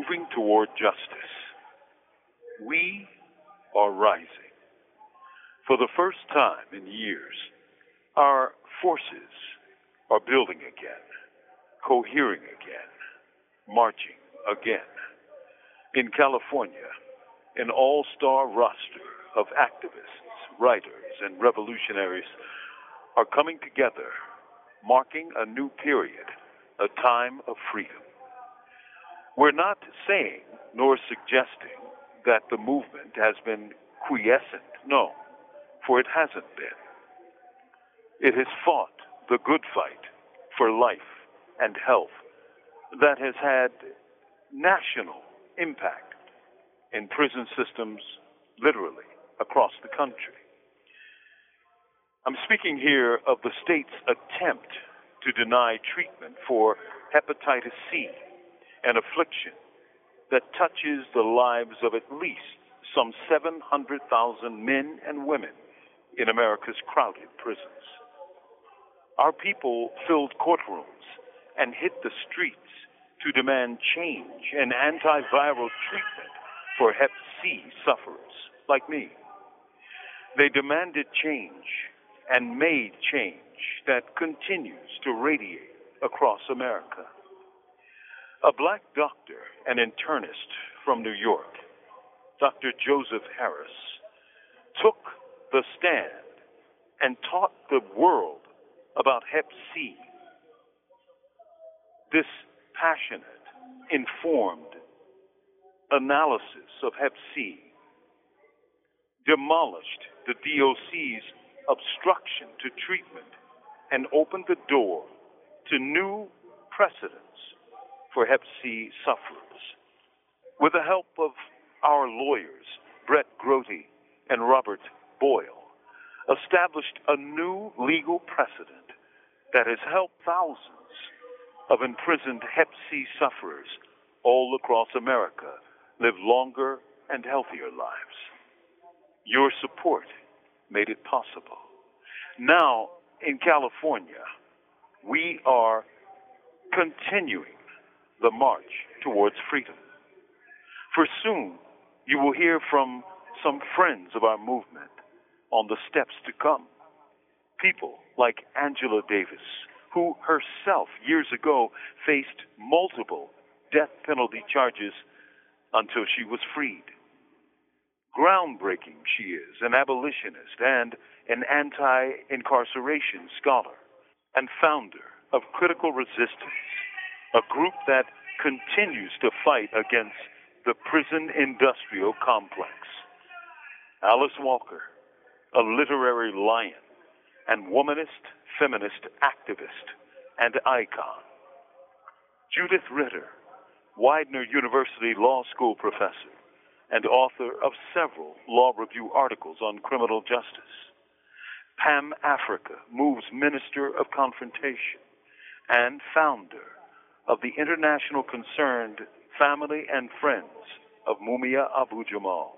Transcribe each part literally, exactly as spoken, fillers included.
moving toward justice. We are rising. For the first time in years, our forces are building again, cohering again, marching again. In California, an all-star roster of activists, writers, and revolutionaries are coming together, marking a new period, a time of freedom. We're not saying nor suggesting that the movement has been quiescent. No, for it hasn't been. It has fought the good fight for life and health that has had national impact in prison systems literally across the country. I'm speaking here of the state's attempt to deny treatment for hepatitis C, an affliction that touches the lives of at least some seven hundred thousand men and women in America's crowded prisons. Our people filled courtrooms and hit the streets to demand change and antiviral treatment for hep C sufferers like me. They demanded change and made change that continues to radiate across America. A black doctor and internist from New York, Doctor Joseph Harris, took the stand and taught the world about hep C. This passionate, informed analysis of hep C demolished the D O C's obstruction to treatment and opened the door to new precedents for hep C sufferers. With the help of our lawyers, Brett Grote and Robert Boyle, established a new legal precedent that has helped thousands of imprisoned hep C sufferers all across America live longer and healthier lives. Your support made it possible. Now, in California, we are continuing the march towards freedom. For soon, you will hear from some friends of our movement on the steps to come. People like Angela Davis, who herself years ago faced multiple death penalty charges until she was freed. Groundbreaking she is, an abolitionist and an anti-incarceration scholar and founder of Critical Resistance, a group that continues to fight against the prison industrial complex. Alice Walker, a literary lion and womanist, feminist activist and icon. Judith Ritter, Widener University Law School professor and author of several law review articles on criminal justice. Pam Africa, Move's Minister of Confrontation and founder of the international concerned Family and Friends of Mumia Abu-Jamal.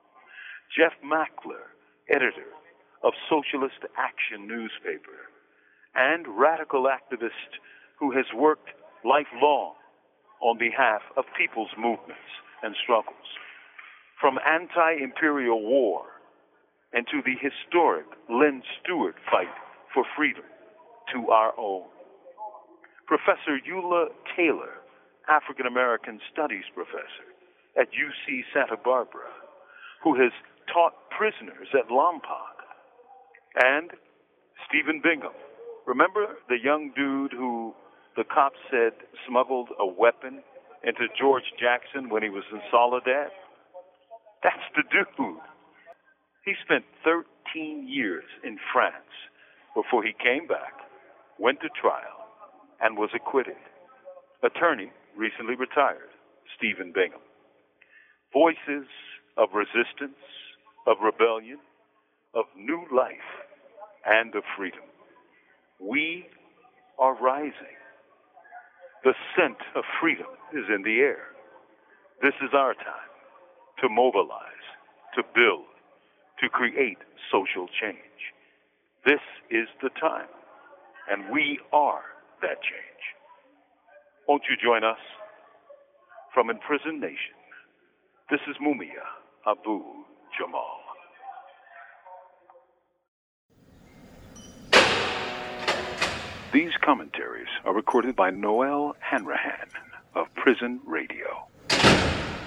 Jeff Mackler, editor of Socialist Action newspaper and radical activist who has worked lifelong on behalf of people's movements and struggles. From anti-imperial war and to the historic Len Stewart fight for freedom to our own. Professor Eula Taylor, African American Studies professor at U C Santa Barbara, who has taught prisoners at Lompoc. And Stephen Bingham, remember the young dude who the cops said smuggled a weapon into George Jackson when he was in Soledad? That's the dude. He spent thirteen years in France before he came back, went to trial, and was acquitted. Attorney recently retired, Stephen Bingham. Voices of resistance, of rebellion, of new life, and of freedom. We are rising. The scent of freedom is in the air. This is our time to mobilize, to build, to create social change. This is the time, and we are that change. Won't you join us? from Imprisoned Nation, this is Mumia Abu Jamal. These commentaries are recorded by Noel Hanrahan of Prison Radio.